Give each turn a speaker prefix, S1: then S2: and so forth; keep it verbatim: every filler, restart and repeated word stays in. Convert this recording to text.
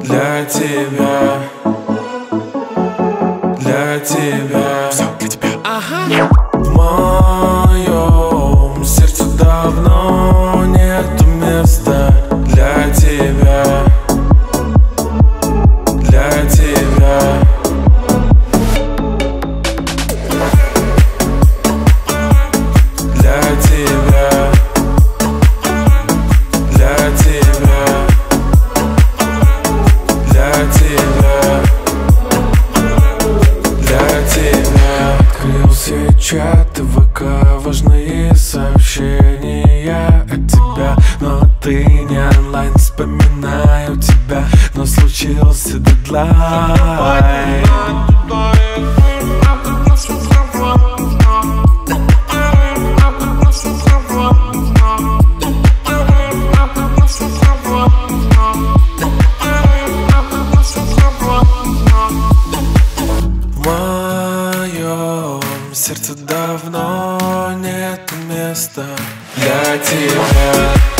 S1: для тебя, для тебя,
S2: все для тебя.
S1: ага. В моем сердце давно нету места для тебя, для тебя. Для тебя, для тебя, для тебя, для тебя. Открыл все чаты ВК, важные сообщения от тебя, но ты не онлайн, вспоминаю тебя, но случился дедлайн. В моем сердце давно нет места для тебя.